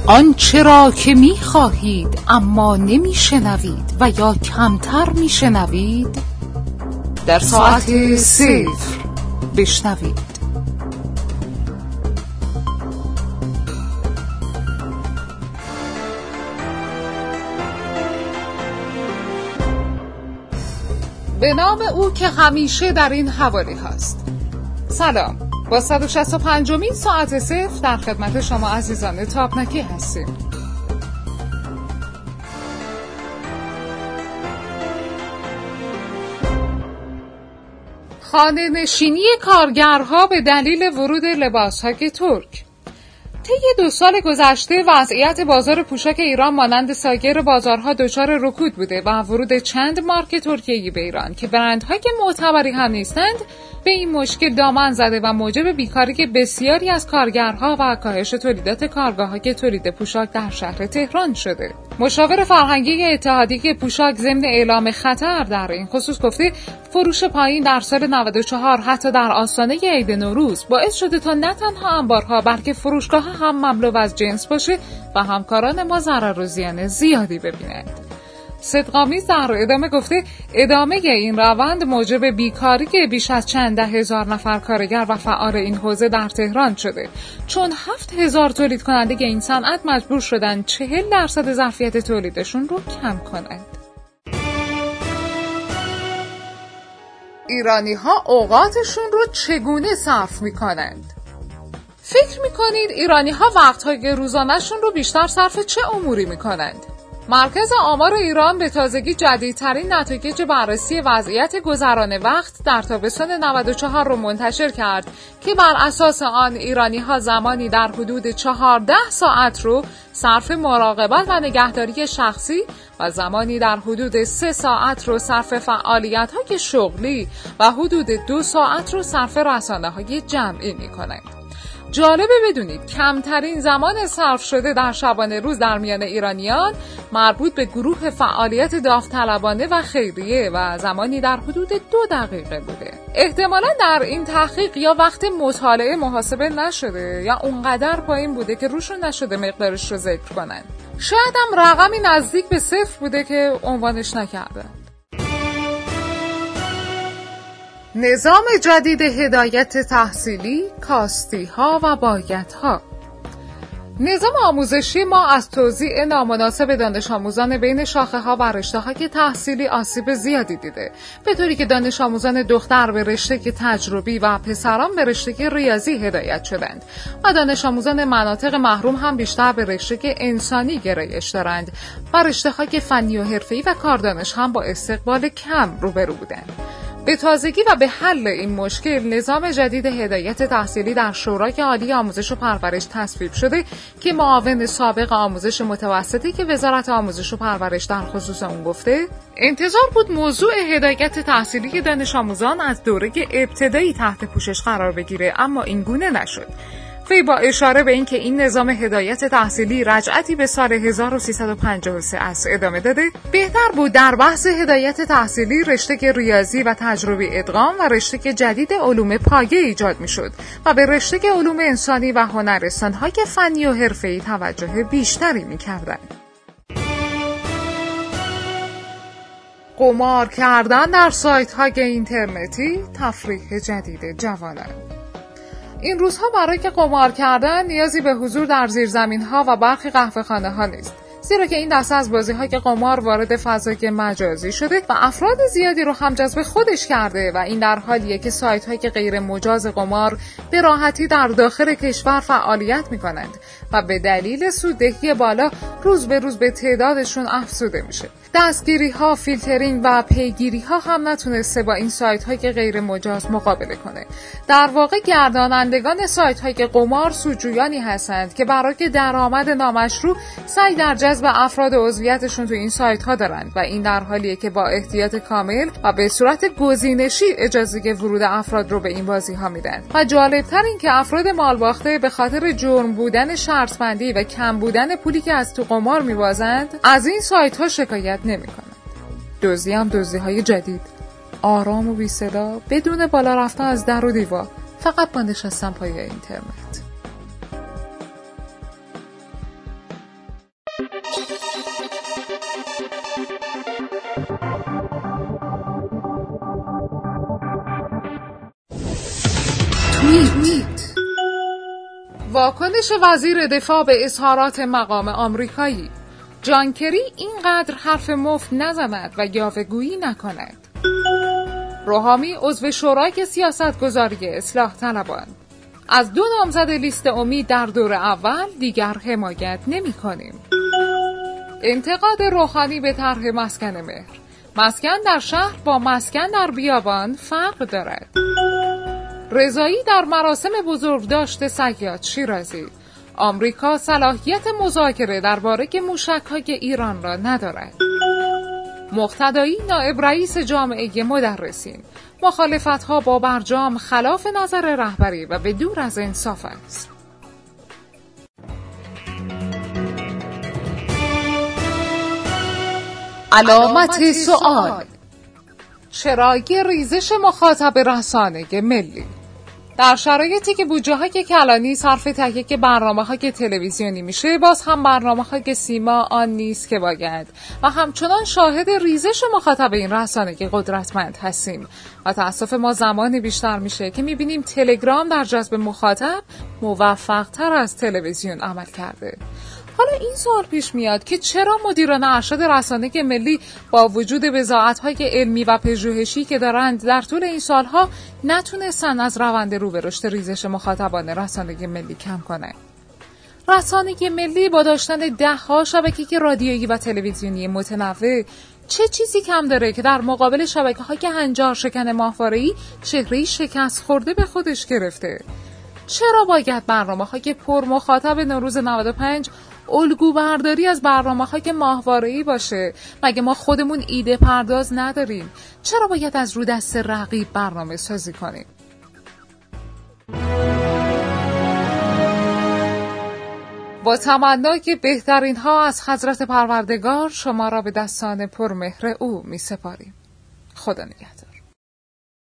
آنچه را که می خواهید اما نمی شنوید و یا کمتر می شنوید در ساعت 0 بشنوید. به نام او که همیشه در این حوالی هست. سلام، با 165مین ساعت 0 در خدمت شما عزیزان تابنکی هستیم. خانه نشینی کارگرها به دلیل ورود لباس‌های ترک. طی 2 سال گذشته وضعیت بازار پوشاک ایران مانند سایر بازارها دچار رکود بوده و ورود چند مارک ترکیه‌ای به ایران که برندهای معتبری هم نیستند به این مشکل دامن زده و موجب بیکاری بسیاری از کارگرها و کاهش تولیدات کارگاه‌های تولید پوشاک در شهر تهران شده. مشاور فرهنگی اتحادیه پوشاک ضمن اعلام خطر در این خصوص گفته فروش پایین در سال 94 حتی در آستانه عید نوروز باعث شده تا نه تنها انبارها بلکه فروشگاه‌ها هم مملو از جنس باشه و همکاران ما ضرر و زیان زیادی ببینند. صدقامیز در ادامه گفته ادامه این روند موجب بیکاری بیش از چند 10,000 نفر کارگر و فعال این حوزه در تهران شده، چون 7,000 تولید کننده این صنعت مجبور شدن 40% ظرفیت تولیدشون رو کم کنند. ایرانی‌ها اوقاتشون رو چگونه صرف می‌کنند؟ فکر می‌کنید ایرانی‌ها وقت‌های روزانه‌شون رو بیشتر صرف چه اموری می‌کنند؟ مرکز آمار ایران به تازگی جدیدترین نتایج بررسی وضعیت گذران وقت در تابستان 94 رو منتشر کرد که بر اساس آن ایرانی‌ها زمانی در حدود 14 ساعت رو صرف مراقبت و نگهداری شخصی و زمانی در حدود 3 ساعت رو صرف فعالیت‌های شغلی و حدود 2 ساعت رو صرف رسانه‌های جمعی می‌کنند. جالبه بدونید کمترین زمان صرف شده در شبانه روز در میان ایرانیان مربوط به گروه فعالیت داوطلبانه و خیریه و زمانی در حدود 2 دقیقه بوده. احتمالاً در این تحقیق یا وقت مطالعه محاسبه نشده یا اونقدر پایین بوده که روشون نشده مقدارش رو ذکر کنن. شاید هم رقمی نزدیک به 0 بوده که عنوانش نکردن. نظام جدید هدایت تحصیلی، کاستی‌ها و بایدها. نظام آموزشی ما از توزیع نامناسب دانش آموزان بین شاخه‌ها و رشته‌های تحصیلی آسیب زیادی دیده، به طوری که دانش آموزان دختر به رشته تجربی و پسران به رشته ریاضی هدایت شدند و دانش آموزان مناطق محروم هم بیشتر به رشته انسانی گرایش دارند و رشته‌های فنی و حرفه‌ای و کاردانش هم با استقبال کم روبرو بودند. به تازگی و به حل این مشکل نظام جدید هدایت تحصیلی در شورای عالی آموزش و پرورش تصویب شده که معاون سابق آموزش متوسطی که وزارت آموزش و پرورش در خصوص اون گفته انتظار بود موضوع هدایت تحصیلی دانش آموزان از دوره ابتدایی تحت پوشش قرار بگیره، اما این گونه نشد. وی با اشاره به اینکه این نظام هدایت تحصیلی رجعتی به سال 1353 است ادامه داده بهتر بود در بحث هدایت تحصیلی رشته ریاضی و تجربی ادغام و رشته جدید علوم پایه ایجاد میشد و به رشته علوم انسانی و هنرستان‌های فنی و حرفه‌ای توجه بیشتری می‌کردند. قمار کردن در سایت‌های اینترنتی تفریح جدید جوانان. این روزها برای که قمار کردن نیازی به حضور در زیرزمین‌ها و برخی قهوه‌خانه‌ها نیست، زیرا که این دسته از بازی‌های قمار وارد فضای مجازی شده و افراد زیادی رو هم جذب خودش کرده و این در حالیه که سایت‌های غیر مجاز قمار به راحتی در داخل کشور فعالیت می‌کنند و به دلیل سوددهی بالا روز به روز به تعدادشون افزوده میشه. دستگیری‌ها، فیلترینگ و پیگیری‌ها هم نتونسته با این سایت‌های غیر مجاز مقابله کنه. در واقع گردانندگان سایت‌های قمار سودجویانی هستند که برای درآمد نامشروع سعی در جذب افراد عضویتشون تو این سایت‌ها دارند و این در حالیه که با احتیاط کامل و به صورت گزینشی اجازه ورود افراد رو به این بازی‌ها میدن. و جالب‌تر این که افراد مالباخته به خاطر جرم بودن شرط‌بندی و کم بودن پولی که از تو قمار می‌بازند از این سایت‌ها شکایت نمی‌کنند. دزدی هم دزدی‌های جدید، آرام و بی‌صدا، بدون بالا رفتن از در و دیوار، فقط با نشستن پای اینترنت. توییت. واکنش وزیر دفاع به اظهارات مقام آمریکایی: جان کری اینقدر حرف مفت نزند و یاوه‌گویی نکند. روحانی عضو شورای سیاستگذاری اصلاح طلبان: از 2 نامزد لیست امید در دور اول دیگر حمایت نمی‌کنیم. انتقاد روحانی به طرح مسکن مهر: مسکن در شهر با مسکن در بیابان فرق دارد. رضایی در مراسم بزرگداشت صیاد شیرازی: آمریکا صلاحیت مذاکره درباره موشک‌های ایران را ندارد. مقتدایی نائب رئیس جامعه مدرسین: مخالفت‌ها با برجام خلاف نظر رهبری و به دور از انصاف است. علامت سوال: چرایی ریزش مخاطب رسانه ملی؟ در شرایطی که بودجه‌های کلانی صرف تک برنامه‌های تلویزیونی میشه، باز هم برنامه‌های سیما آن نیست که باید و همچنان شاهد ریزش مخاطب این رسانه قدرتمند هستیم. و تأسف ما زمانی بیشتر میشه که میبینیم تلگرام در جذب مخاطب موفق‌تر از تلویزیون عمل کرده. حالا این سوال پیش میاد که چرا مدیران ارشد رسانه ملی با وجود بضاعت‌های علمی و پژوهشی که دارند در طول این سالها نتونستن از روند رو به رشد ریزش مخاطبان رسانه ملی کم کنند. رسانه ملی با داشتن 10 شبکه رادیویی و تلویزیونی متنوع چه چیزی کم داره که در مقابل شبکه‌های هنجار شکن ماهواره‌ای چهره‌ای شکست خورده به خودش گرفته؟ چرا باید برنامه‌های پر مخاطب نوروز 95 الگو برداری از برنامه‌های ماهواره‌ای باشه؟ مگه ما خودمون ایده پرداز نداریم؟ چرا باید از رو دست رقیب برنامه سازی کنیم؟ با تمنا که بهترین ها از حضرت پروردگار شما را به دستان پرمهر او می سپاریم. خدا نگهدار.